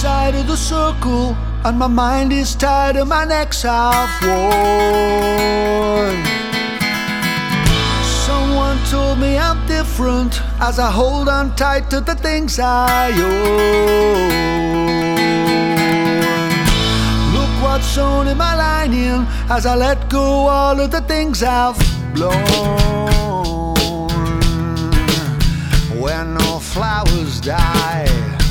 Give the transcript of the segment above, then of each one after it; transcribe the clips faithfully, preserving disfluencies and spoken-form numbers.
outside of the circle, and my mind is tired and my neck's half worn. Someone told me I'm different as I hold on tight to the things I own. Look what's sewn in my lining as I let go all of the things I've blown. When no flowers die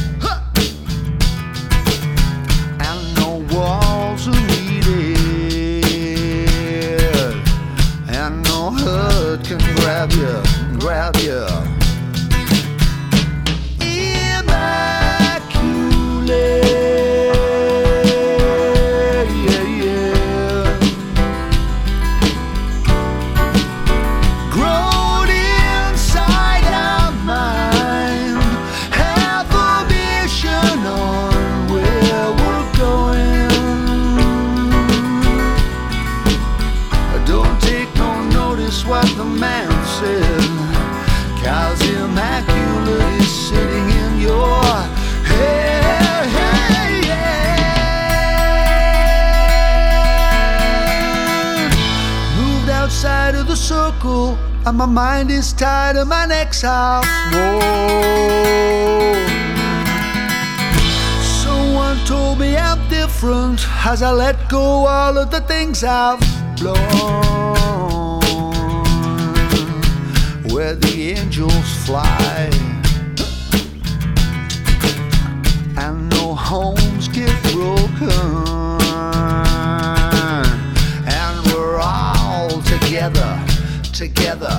and no walls are needed, and no hurt can grab you, grab you. Immaculate, yeah, yeah. Grown inside our mind, have a mission on where we're going. Don't take no notice what the man said, 'cause immaculate is sitting in your head. Hey, yeah. Moved outside of the circle, and my mind is tired and my neck's half worn. Someone told me I'm different as I let go all of the things I've blown. Where the angels fly and no homes get broken, and we're all together, together.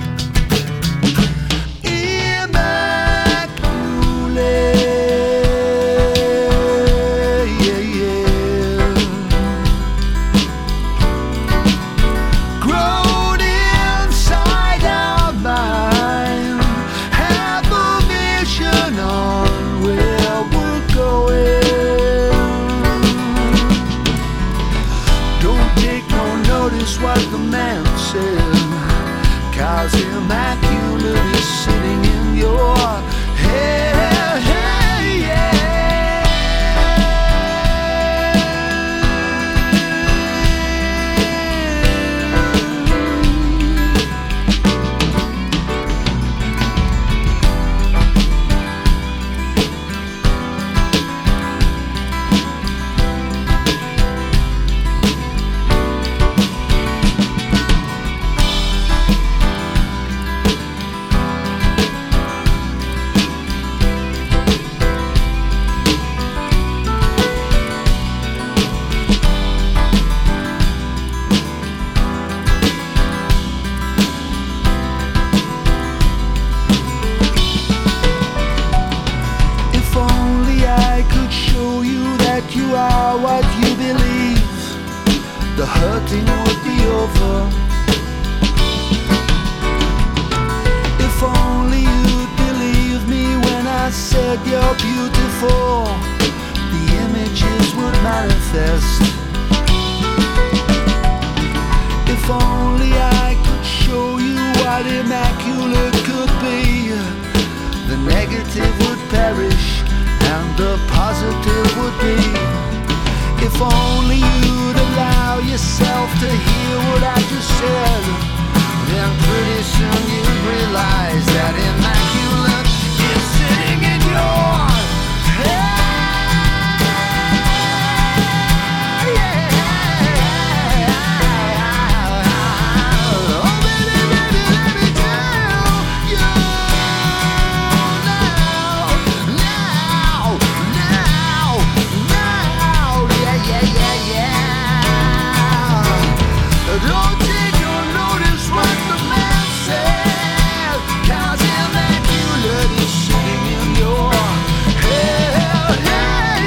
Immaculate, yeah, yeah. Grown inside our mind, have a mission on where we're going. Don't take no notice what the man said, 'cause immaculate is sitting in your head. Hey, yeah. You are what you believe, the hurting would be over. If only you'd believe me when I said you're beautiful, the images would manifest. If only I could show you what immaculate could be, the negative would perish and the positive would be. If only you'd allow yourself to hear what I just said, then pretty soon you'd realize that immaculate is sitting in your head. Don't take no notice what the man said, 'cause immaculate is sitting in your head. Hey,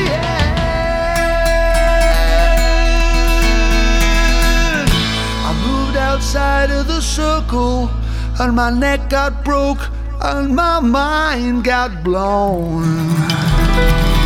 yeah. I moved outside of the circle, and my neck got broke, and my mind got blown.